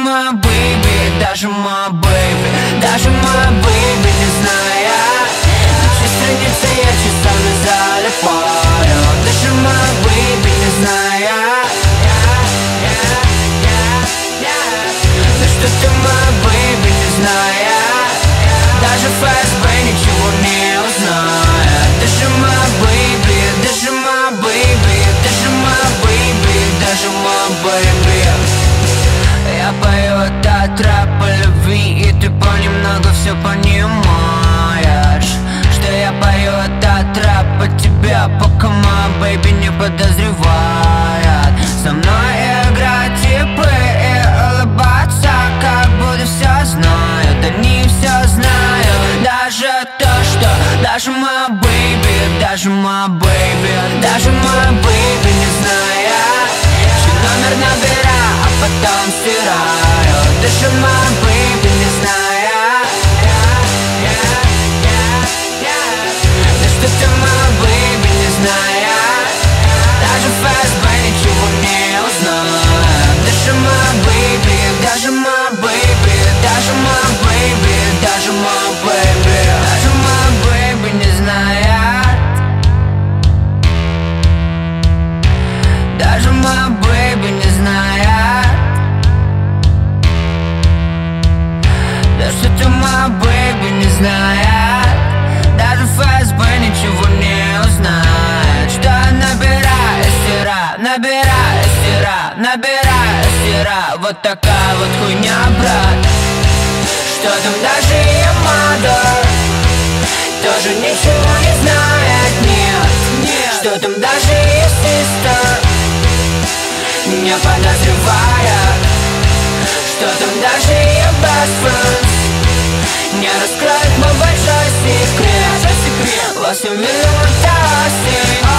моя бэйби, даже моя бэйби, даже моя бэйби не знает. Чьи страницы я часами залипаю, даже моя бэйби не знает. Да что ты моя бэйби не знает, даже ФСБ ничего не узнает. Даже моя бэйби, даже моя бэйби, даже моя бэйби, даже моя бэйби. Я пою этот рэп по любви, и ты понемногу все понимаешь, что я пою этот рэп по тебе, пока моя бэйби не подозревает. Со мной играть типы и улыбаться, как будто все знают. Они все знают, даже то, что даже моя бэйби, даже моя бэйби, даже моя бэйби не знает. Чей номер набираю, а потом стираю, даже моя бэйби не знает. Да что ты моя бэйби не знает, даже ФСБ ничего не узнает. Даже моя бэйби, даже моя бэйби, даже моя бэйби, даже моя бэйби, даже моя бэйби не знает. Даже моя бэйби не знает. Да что ты моя бэйби не знает, даже ФСБ ничего не узнает. Что я набираю, стираю, набираю, стираю, набираю, стираю. Вот такая вот хуйня, брат. Что там даже ее mother тоже ничего не знает, нет. Что там даже ее sister не подозревает. Что там даже ее best friends не раскроет мой большой секрет. 8 минут до 8.